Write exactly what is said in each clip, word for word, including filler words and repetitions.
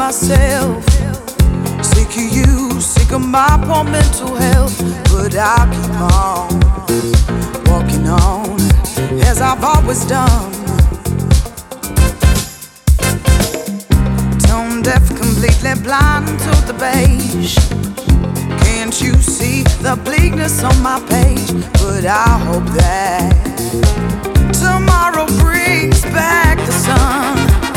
myself. Sick of you, sick of my poor mental health. But I'll keep on walking on as I've always done. Tone deaf, completely blind to the beige. Can't you see the bleakness on my page? But I hope that tomorrow brings back the sun.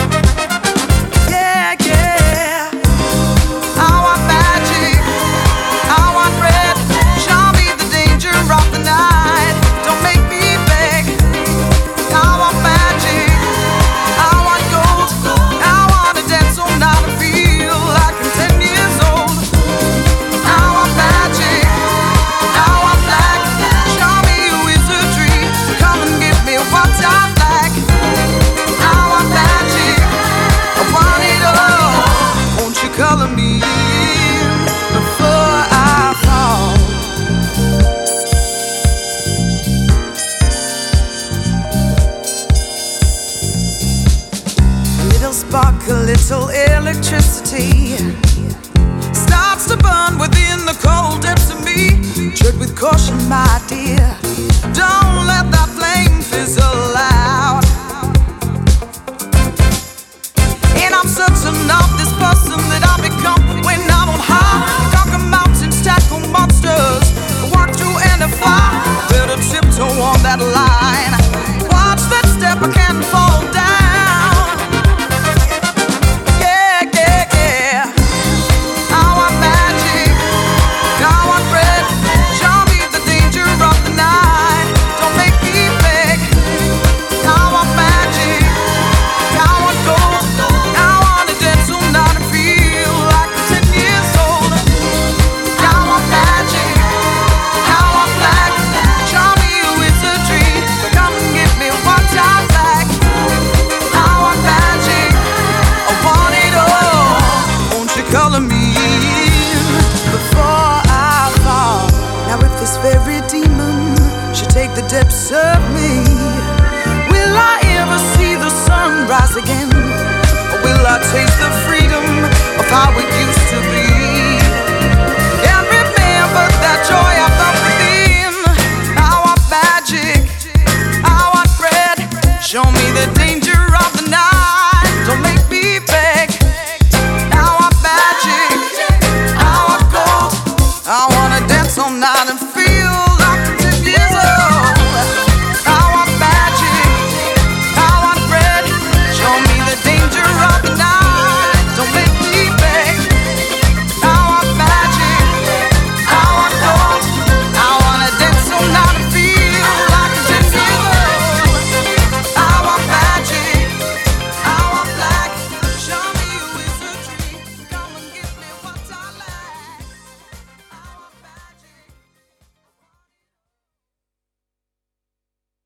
Yeah, yeah. I want magic, I want red. Show me the danger of the night. Don't make me beg. I want magic, I want gold. I wanna dance all night and feel like I'm ten years old. I want magic, I want black. Show me a wizardry. Come and give me what I lack. I want magic, I want it all. Won't you color me in before I fall? A little spark, a little electricity starts to burn within the cold depths of me. Tread with caution, my dear. Don't let that flame fizzle out. And I'm certain of this person that I become when I'm on high. Conquer mountains, tackle monsters, walk through and defy. Better tiptoe on that line. Watch that step, I can't fall down. Yeah, yeah, yeah. I want magic, I want red. Show me the danger of the night. Don't make me beg. I want magic, I want gold. I wanna dance all night and feel like I'm ten years old. I want magic, I want black. Show me a wizardry. Come and give me what I lack. I want magic, I want it all. Won't you color me in before I fall? Now if this very demon should take the depths of me, will I ever see the sun rise again? Or will I taste the freedom of how it used